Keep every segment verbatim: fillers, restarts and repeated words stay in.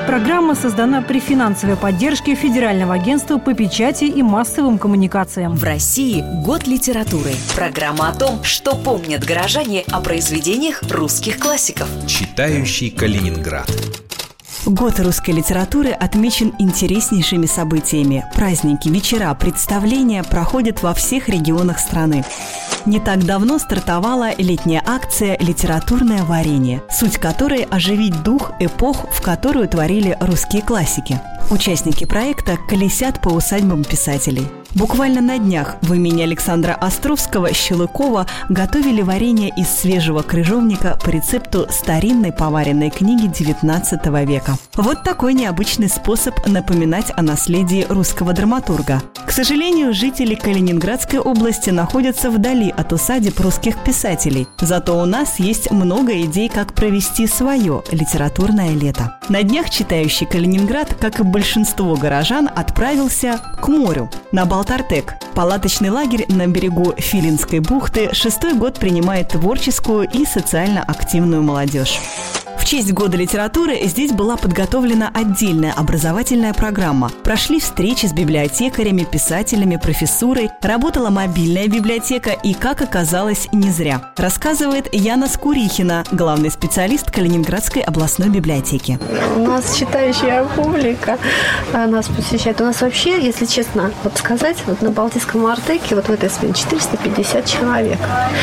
Программа создана при финансовой поддержке Федерального агентства по печати и массовым коммуникациям. В России год литературы. Программа о том, что помнят горожане о произведениях русских классиков. Читающий Калининград. Год русской литературы отмечен интереснейшими событиями. Праздники, вечера, представления проходят во всех регионах страны. Не так давно стартовала летняя акция «Литературное варенье», суть которой – оживить дух эпох, в которую творили русские классики. Участники проекта колесят по усадьбам писателей. Буквально на днях в имени Александра Островского Щелыкова готовили варенье из свежего крыжовника по рецепту старинной поваренной книги девятнадцатого века. Вот такой необычный способ напоминать о наследии русского драматурга. К сожалению, жители Калининградской области находятся вдали от усадеб русских писателей. Зато у нас есть много идей, как провести свое литературное лето. На днях читающий Калининград, как и большинство горожан, отправился к морю, на Балтартек. Палаточный лагерь на берегу Филинской бухты шестой год принимает творческую и социально активную молодежь. В честь Года литературы здесь была подготовлена отдельная образовательная программа. Прошли встречи с библиотекарями, писателями, профессурой, работала мобильная библиотека и, как оказалось, не зря. Рассказывает Яна Скурихина, главный специалист Калининградской областной библиотеки. У нас читающая публика нас посещает. У нас вообще, если честно вот сказать, вот на Балтийском Артеке, вот в этой смене четыреста пятьдесят человек.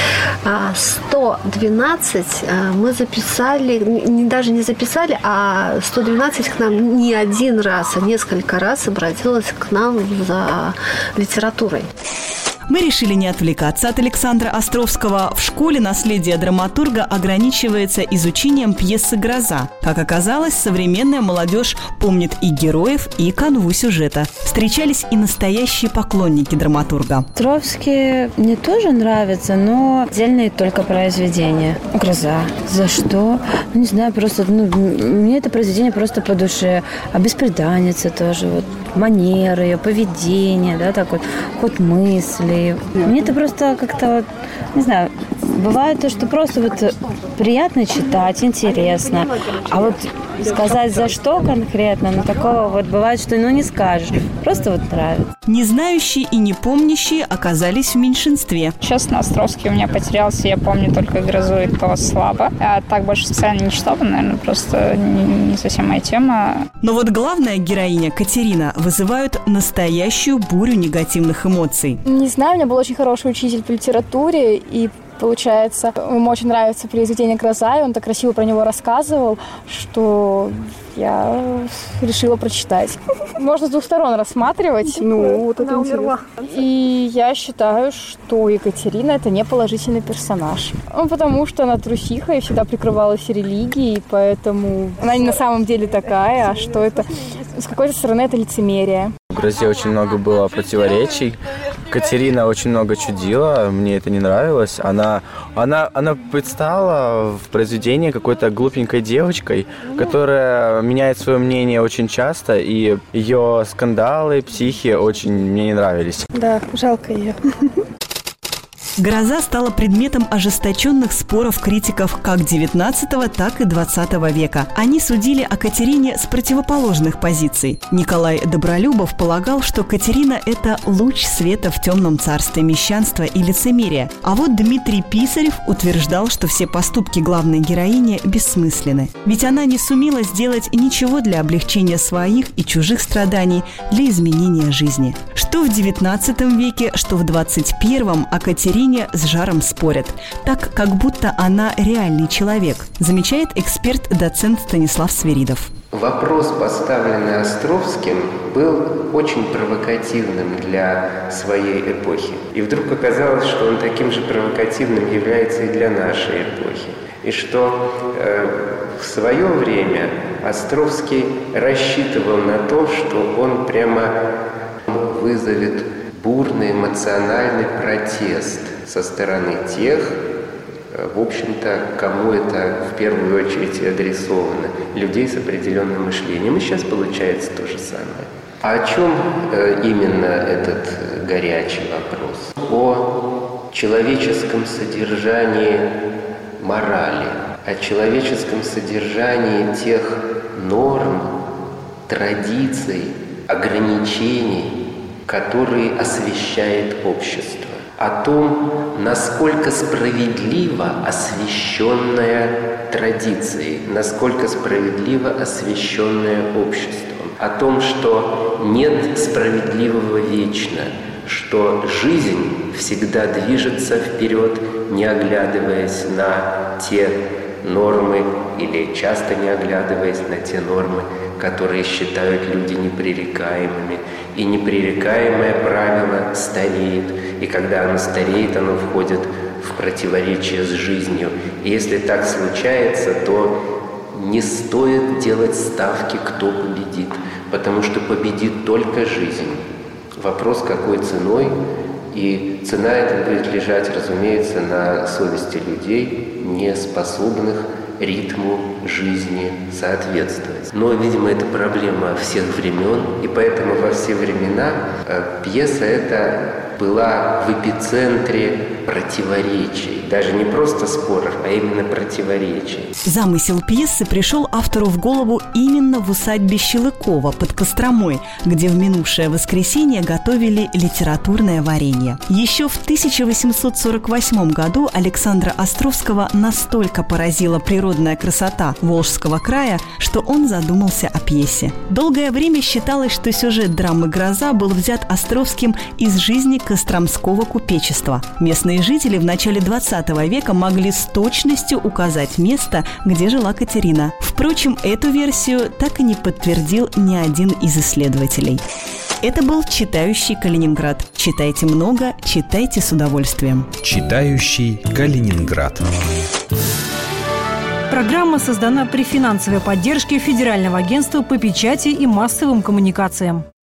сто двенадцать мы записали, не, даже не записали, а сто двенадцать к нам не один раз, а несколько раз обратилась к нам за литературой. Мы решили не отвлекаться от Александра Островского. В школе наследие драматурга ограничивается изучением пьесы «Гроза». Как оказалось, современная молодежь помнит и героев, и канву сюжета. Встречались и настоящие поклонники драматурга. Островский мне тоже нравится, но отдельные только произведения. «Гроза». За что? Ну, не знаю, просто ну, мне это произведение просто по душе. А «Бесприданница» тоже. Вот, манеры, ее поведение, да, так вот, ход мысли. Мне это просто как-то, вот, не знаю, бывает то, что просто вот приятно читать, интересно. А вот сказать за что конкретно, ну такого вот бывает, что ну не скажешь. Просто вот нравится. Не знающие и не помнящие оказались в меньшинстве. Честно, Островский у меня потерялся, я помню только «Грозу», и то слабо. А так больше специально не читала, наверное, просто не, не совсем моя тема. Но вот главная героиня Катерина вызывает настоящую бурю негативных эмоций. Не знаю, у меня был очень хороший учитель по литературе, и получается, ему очень нравится произведение «Гроза», и он так красиво про него рассказывал, что я решила прочитать. Можно с двух сторон рассматривать. Ну, вот это интересно. И я считаю, что Екатерина – это не положительный персонаж. Ну, потому что она трусиха и всегда прикрывалась религией, поэтому она не на самом деле такая, а что это… С какой-то стороны это лицемерие. В «Грозе» очень много было противоречий. Катерина очень много чудила, мне это не нравилось. Она, она, она предстала в произведении какой-то глупенькой девочкой, которая меняет свое мнение очень часто, и ее скандалы, психи очень мне не нравились. Да, жалко ее. «Гроза» стала предметом ожесточенных споров критиков как девятнадцатого, так и двадцатого века. Они судили о Катерине с противоположных позиций. Николай Добролюбов полагал, что Катерина – это луч света в темном царстве мещанства и лицемерия. А вот Дмитрий Писарев утверждал, что все поступки главной героини бессмысленны. Ведь она не сумела сделать ничего для облегчения своих и чужих страданий, для изменения жизни. Что в девятнадцатом веке, что в двадцать первом о Катерине с жаром спорят, так как будто она реальный человек, замечает эксперт-доцент Станислав Свиридов. Вопрос, поставленный Островским, был очень провокативным для своей эпохи. И вдруг оказалось, что он таким же провокативным является и для нашей эпохи. И что э, в свое время Островский рассчитывал на то, что он прямо вызовет бурный эмоциональный протест со стороны тех, в общем-то, кому это в первую очередь адресовано, людей с определенным мышлением. И сейчас получается то же самое. А о чем именно этот горячий вопрос? О человеческом содержании морали, о человеческом содержании тех норм, традиций, ограничений, которые освещает общество. О том, насколько справедливо освещенная традицией, насколько справедливо освещенное обществом. О том, что нет справедливого вечно, что жизнь всегда движется вперед, не оглядываясь на те нормы или часто не оглядываясь на те нормы, которые считают люди непререкаемыми. И непререкаемое правило стареет, и когда оно стареет, оно входит в противоречие с жизнью. И если так случается, то не стоит делать ставки, кто победит, потому что победит только жизнь. Вопрос, какой ценой, и цена эта будет лежать, разумеется, на совести людей, не способных ритму жизни соответствовать. Но, видимо, это проблема всех времен, и поэтому во все времена э, пьеса эта была в эпицентре противоречий. Даже не просто споров, а именно противоречий. Замысел пьесы пришел автору в голову именно в усадьбе Щелыкова под Костромой, где в минувшее воскресенье готовили литературное варенье. Еще в тысяча восемьсот сорок восьмом году Александра Островского настолько поразила природная красота Волжского края, что он задумался о пьесе. Долгое время считалось, что сюжет драмы «Гроза» был взят Островским из жизни костромского купечества. Местные жители в начале двадцатого века могли с точностью указать место, где жила Катерина. Впрочем, эту версию так и не подтвердил ни один из исследователей. Это был «Читающий Калининград». Читайте много, читайте с удовольствием. «Читающий Калининград». Программа создана при финансовой поддержке Федерального агентства по печати и массовым коммуникациям.